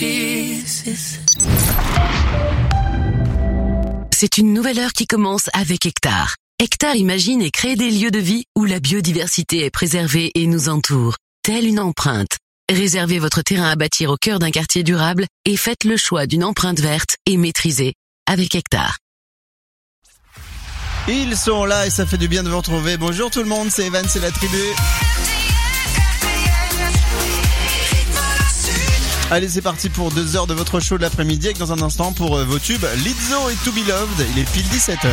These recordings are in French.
C'est une nouvelle heure qui commence avec Hectare. Hectare imagine et crée des lieux de vie où la biodiversité est préservée et nous entoure, telle une empreinte. Réservez votre terrain à bâtir au cœur d'un quartier durable et faites le choix d'une empreinte verte et maîtrisée avec Hectare. Ils sont là et ça fait du bien de vous retrouver. Bonjour tout le monde, c'est Evan, c'est la tribu. Allez, c'est parti pour 2 heures de votre show de l'après-midi avec dans un instant pour vos tubes Lizzo et To Be Loved. Il est pile 17h.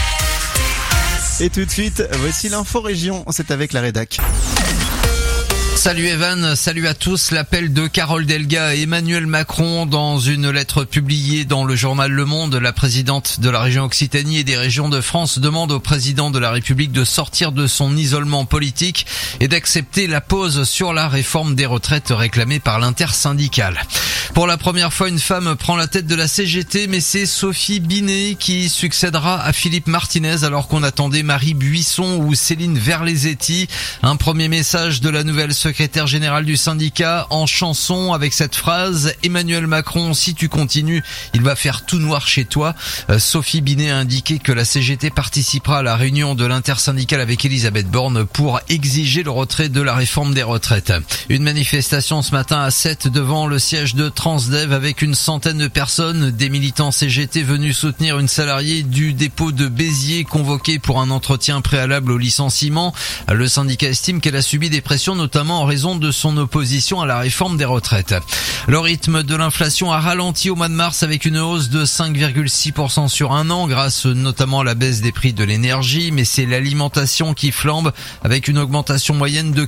Et tout de suite, voici l'info région. C'est avec la rédac. Salut Evan, salut à tous. L'appel de Carole Delga à Emmanuel Macron dans une lettre publiée dans le journal Le Monde. La présidente de la région Occitanie et des régions de France demande au président de la République de sortir de son isolement politique et d'accepter la pause sur la réforme des retraites réclamée par l'intersyndicale. Pour la première fois, une femme prend la tête de la CGT, mais c'est Sophie Binet qui succédera à Philippe Martinez alors qu'on attendait Marie Buisson ou Céline Verlezetti. Un premier message de la nouvelle secrétaire générale du syndicat en chanson avec cette phrase: Emmanuel Macron, si tu continues, il va faire tout noir chez toi. Sophie Binet a indiqué que la CGT participera à la réunion de l'intersyndicale avec Elisabeth Borne pour exiger le retrait de la réforme des retraites. Une manifestation ce matin à 7 devant le siège de Transdev avec une centaine de personnes, des militants CGT venus soutenir une salariée du dépôt de Béziers convoquée pour un entretien préalable au licenciement. Le syndicat estime qu'elle a subi des pressions notamment en raison de son opposition à la réforme des retraites. Le rythme de l'inflation a ralenti au mois de mars avec une hausse de 5,6% sur un an grâce notamment à la baisse des prix de l'énergie, mais c'est l'alimentation qui flambe avec une augmentation moyenne de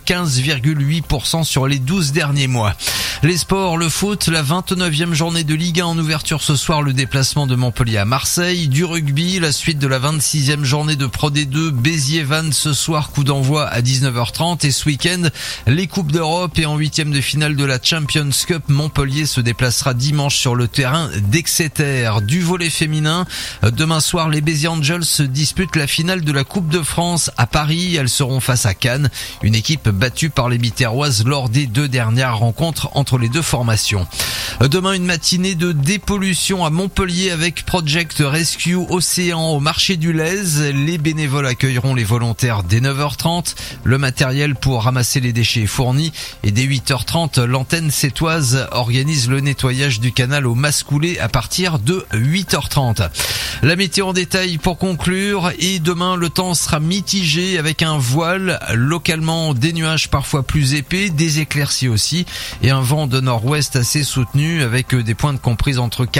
15,8% sur les 12 derniers mois. Les sports, le foot, la 29e journée de Ligue 1 en ouverture ce soir, le déplacement de Montpellier à Marseille, du rugby, la suite de la 26e journée de Pro D2, Béziers-Vannes ce soir, coup d'envoi à 19h30 et ce week-end, les Coupes d'Europe et en 8e de finale de la Champions Cup, Montpellier se déplacera dimanche sur le terrain d'Exeter. Du volley féminin, demain soir, les Béziers Angels se disputent la finale de la Coupe de France à Paris. Elles seront face à Cannes, une équipe battue par les Biterroises lors des 2 dernières rencontres entre les deux formations. Demain, une matinée de dépollution à Montpellier avec Project Rescue Océan au marché du Lez. Les bénévoles accueilleront les volontaires dès 9h30. Le matériel pour ramasser les déchets est fourni et dès 8h30, l'antenne sétoise organise le nettoyage du canal au Mascoulet à partir de 8h30. La météo en détail pour conclure, et demain le temps sera mitigé avec un voile, localement des nuages parfois plus épais, des éclaircies aussi et un vent de nord-ouest assez soutenu avec des pointes comprises entre